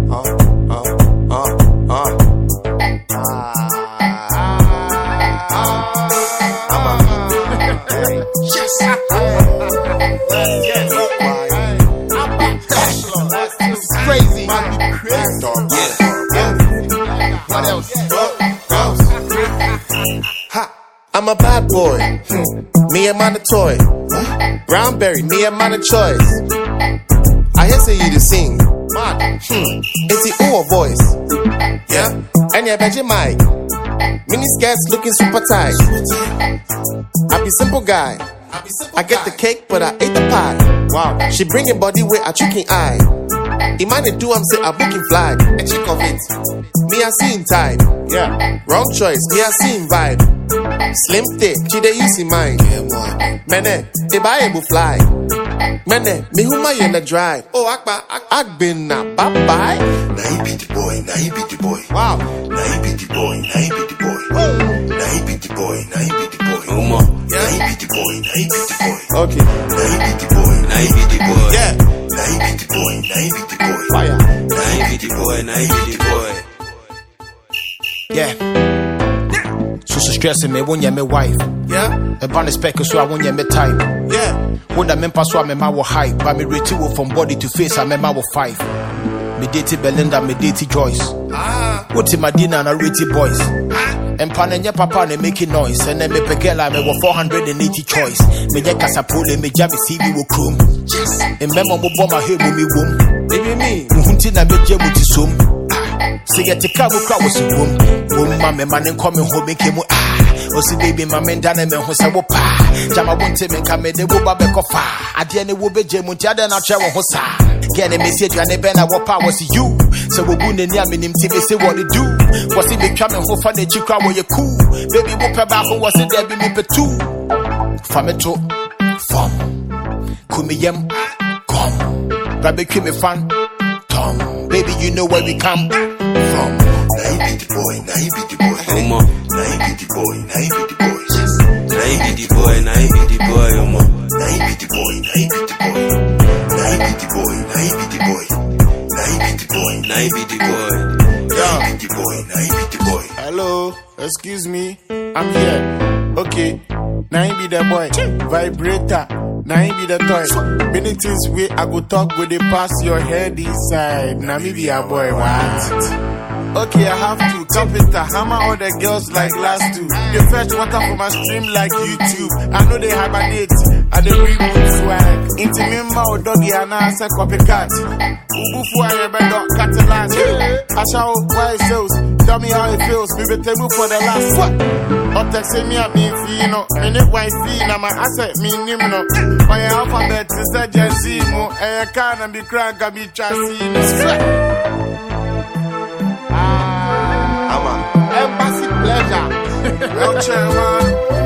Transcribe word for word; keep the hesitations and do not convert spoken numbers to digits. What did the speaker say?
Crazy. What else? Ha. I'm a bad boy. Hmm. Me and man a toy. Brownberry, me and man a choice. I hear say you to sing. Man. Hmm. It's the O voice. Yeah. And yeah, Benji Mike. Mini skirts looking super tight. I be simple guy. I get the cake, but I ate the pie. Wow. She bringing body with a chicken eye. Imani do am say a booking flag. A chick of it. Me a seeing type. Yeah. Wrong choice. Me a seeing vibe. Slim thick. She dey use in mind. Mene, they buy a fly. Mene, me who my in the drive. Oh, Akba, Akbin na bye bye. Now you be the boy. Now you be the boy. Wow. Now you be the boy. Now you be the boy. Now you be the boy. Now you be the boy. Uma. Now you be the boy. Now you be the boy. Okay. Now you be the boy. Now you be the boy. Yeah. Now you be the boy. Now you be the boy. Fire. Now you be the boy. Now you be the boy. Yeah. So so stressing me when you me wife. Yeah. A band spec so I want you me type. Yeah. When the men pass so I me ma wo hype. But me rate you from body to face I me ma wo five. Me date Belinda, me date Joyce. Ah. What in my dinner and I rate boys. And panenya papa and making noise. And then me pegela me wo four hundred eighty choice. Me get casapole me jam C V wo chrome. Yes. And memo mo bomb my head with me womb. Baby me. Muhunti na me jam with sum. So get the car wo was a womb. Womb ma me man come home make him ah. O si baby ma men dane me ho se wo pa. Jama wonte me ka me de wo ba be kofa. Ade ne wo be jam nti ade na twa wo ho sa. Get a message and a banner what power was you. So we wouldn't name him to say what it do. Was it becoming who for the chica where you cool? Baby, whoop about who was it there be me per two? Fameto, fam, Kumiyam, come. Grab a creamy fan, Tom. Baby, you know where we come from. Now you be the boy. Now you be the boy. Uma. Now you be the boy. Now you be the boy. Now you be the boy. Now you be the boy. Uma. Now you be the boy. Now you be the boy. Now you be the boy. Now you be the boy. Now you be the boy. Now you be the boy. Now you be the boy. Now you be the boy. Hello, excuse me, I'm here. Okay, now you be the boy. Vibrator, now you be the toy. Many things we I go talk with they pass your head inside. Now me be a boy, what? Okay, I have to carpenter, hammer all the girls like last two. They fetch water from my stream like YouTube. I know they hibernate, and they bring good swag. Into me mouth doggy and I say copycat. Ubufu I remember Catalan. I shall why sales. Tell me how it feels. We be table for the last what? Or text me at me fino. Minute wife na my asset me nimno. My alphabet is a jazimo. And I can't be crank and be chassis. Embassy pleasure. Well, chairman.